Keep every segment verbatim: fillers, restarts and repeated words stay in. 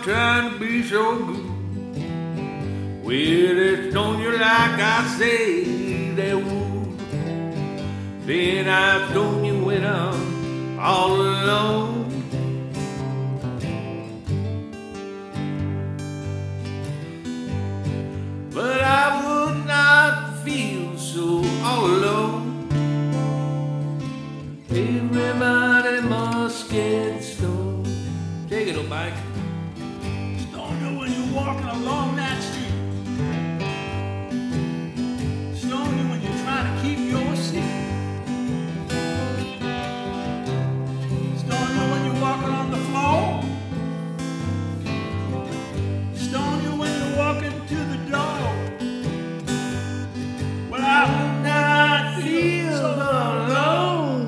I'm trying to be so good. Well, they stone you like I say they would. Then I stone you when I'm all alone. But I would not feel so all alone. Everybody must get stoned. Take it, old Mike. Stone you when you're walking along that street. Stone you when you're trying to keep your seat. Stone you when you're walking on the floor. Stone you when you're walking to the door. Well, I would not feel so alone.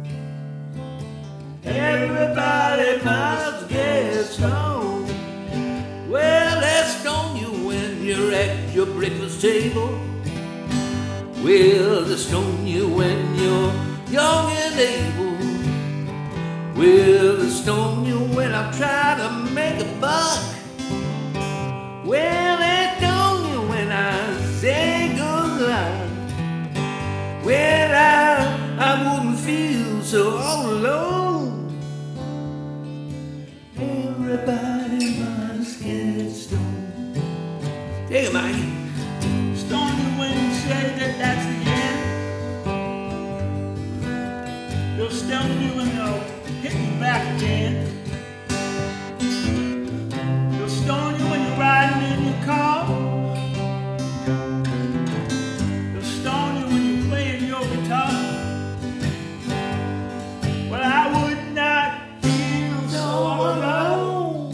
Everybody must get stoned. Well, they stone you when you're at your breakfast table. Well, they stone you when you're young and able. Well, they stone you when I'm trying to make a buck. Well, they stone you when I say good luck. Well, I, I wouldn't feel so all alone. Everybody must get stoned. Take it, Mike. Stone you when you say that that's the end. They'll stone you and they'll hit you back again. They'll stone you when you're riding in your car. They'll stone you when you're playing your guitar. But I would not feel so alone.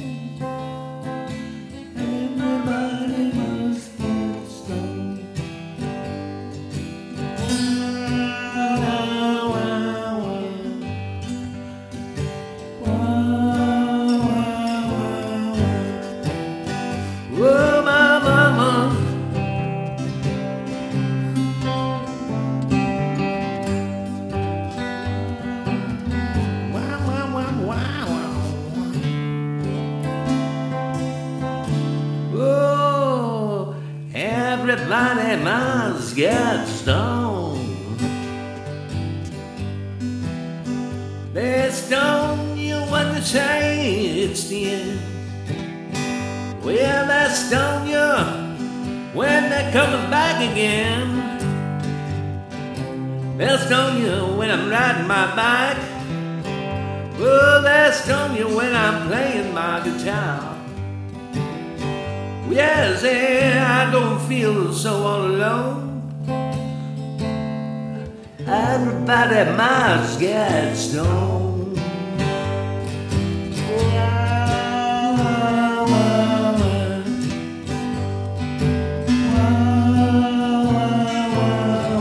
Everybody must get stoned. Wow, wow, wow. Wow, wow, wow. Whoa, my mama. Wow, wow, wow, wow, wow. Oh, everybody must get stoned. They stone you when they say it's the end. Well, they stone you when they're coming back again. They'll stone you when I'm riding my bike. Oh, they'll stone you when I'm playing my guitar. Yes, yeah, I don't feel so all alone. Everybody must get stoned. Wow, wow, wow. Wow, wow,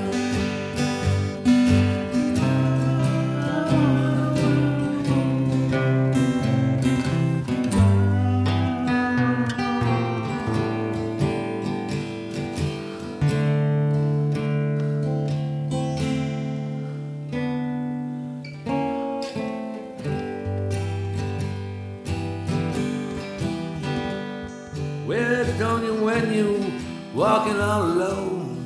well, stone you when you walking all alone.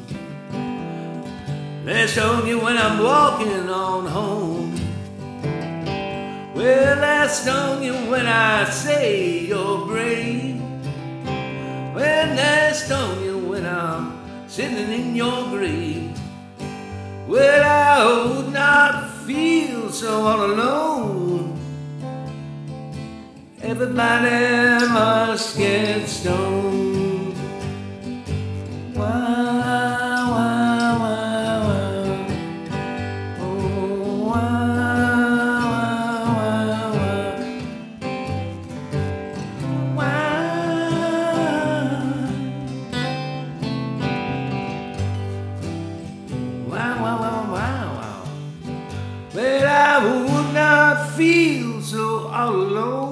They stone you when I'm walking on home. Well, they stone you when I say you're brave. When they stone you when I'm sitting in your grave. Well, I would not feel so all alone. Everybody must get stoned. Wow, wow, wow, wow. Oh, wow, wow, wow, wow. Wow, wow, wow, wow, wow. But I would not feel so all alone.